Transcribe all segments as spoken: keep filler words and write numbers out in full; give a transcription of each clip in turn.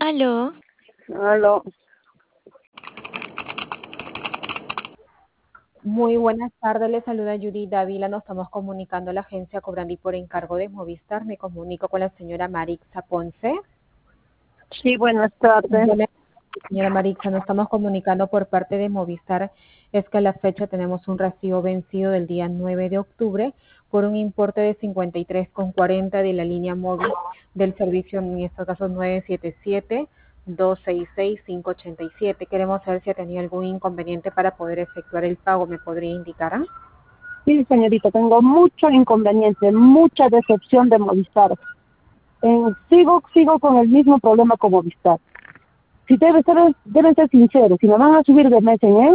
Aló. Aló. Muy buenas tardes, le saluda Judy Dávila. Nos estamos comunicando a la agencia Cobrandi por encargo de Movistar. Me comunico con la señora Marixa Ponce. Sí, buenas tardes. Yo le- Señora Marixa, nos estamos comunicando por parte de Movistar. Es que a la fecha tenemos un recibo vencido del día nueve de octubre por un importe de cincuenta y tres con cuarenta de la línea móvil del servicio, en este caso nueve siete siete, dos seis seis, cinco ocho siete. Queremos saber si ha tenido algún inconveniente para poder efectuar el pago. ¿Me podría indicar? ah? Sí, señorita, tengo mucho inconveniente, mucha decepción de Movistar. Eh, sigo, sigo con el mismo problema con Movistar. Si debe ser, deben ser sinceros, si me van a subir de mes en mes,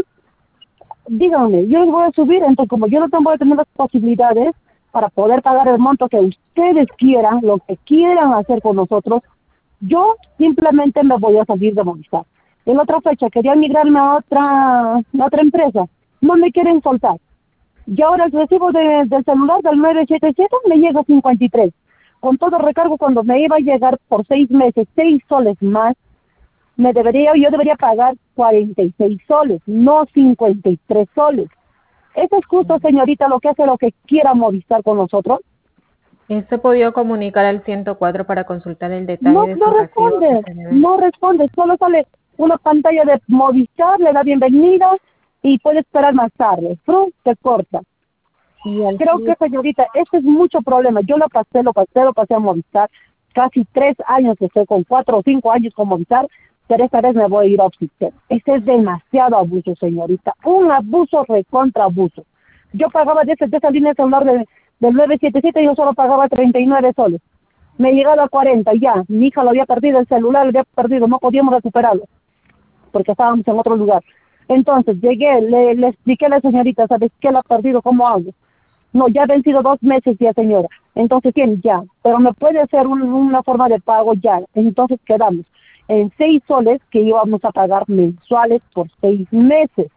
díganme, yo les voy a subir, entonces como yo no tengo a tener las posibilidades para poder pagar el monto que ustedes quieran, lo que quieran hacer con nosotros, yo simplemente me voy a salir de Movistar. En otra fecha quería migrarme a otra, a otra empresa, no me quieren soltar. Y ahora el recibo de, del celular del nueve siete siete me llega a cincuenta y tres. Con todo recargo, cuando me iba a llegar por seis meses, seis soles más, me debería, yo debería pagar cuarenta y seis soles, no cincuenta y tres soles. ¿Eso es justo, señorita, lo que hace lo que quiera Movistar con nosotros? ¿Se ha podido comunicar al ciento cuatro para consultar el detalle No, de no su recibo que responde, se debe? no responde, solo sale una pantalla de Movistar, le da bienvenida y puede esperar más tarde. Fru, se corta. Y al Creo que, clic, señorita, este es mucho problema. Yo lo pasé, lo pasé, lo pasé a Movistar. Casi tres años que estoy con cuatro o cinco años con Movistar, pero esta vez me voy a ir a Opsitel. Este es demasiado abuso, señorita. Un abuso recontra abuso. Yo pagaba de, ese, de esa línea celular de, del nueve siete siete, yo solo pagaba treinta y nueve soles. Me llegaba a cuarenta ya. Mi hija lo había perdido, el celular lo había perdido, no podíamos recuperarlo porque estábamos en otro lugar. Entonces llegué, le, le expliqué a la señorita, ¿sabes qué? Lo ha perdido, ¿cómo hago? No, ya ha vencido dos meses ya, señora. Entonces, ¿quién? Ya. Pero me puede hacer un, una forma de pago ya. Entonces quedamos en seis soles que íbamos a pagar mensuales por seis meses.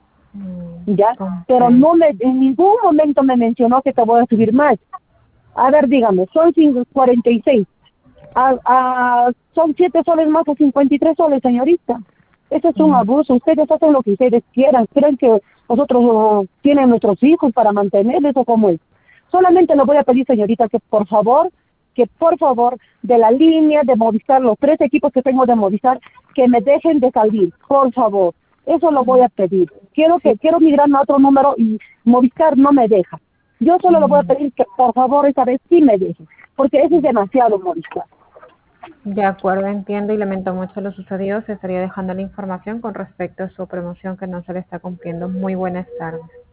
mm, ¿Ya? Pero comprendo. no me, en ningún momento me mencionó que te voy a subir más. A ver, dígame, son cuarenta y seis. A, a, son siete soles más a cincuenta y tres soles, señorita. Eso es un Mm, abuso. Ustedes hacen lo que ustedes quieran. ¿Creen que nosotros uh, tienen nuestros hijos para mantenerles o cómo es? Solamente le voy a pedir, señorita, que por favor, que por favor, de la línea de Movistar, los tres equipos que tengo de Movistar, que me dejen de salir, por favor. Eso lo voy a pedir. Quiero que Sí. quiero migrarme a otro número y Movistar no me deja. Yo solo le voy a mm, pedir que por favor esta vez sí me deje, porque eso es demasiado, Movistar. De acuerdo, entiendo y lamento mucho lo sucedido. Se estaría dejando la información con respecto a su promoción que no se le está cumpliendo. Muy buenas tardes.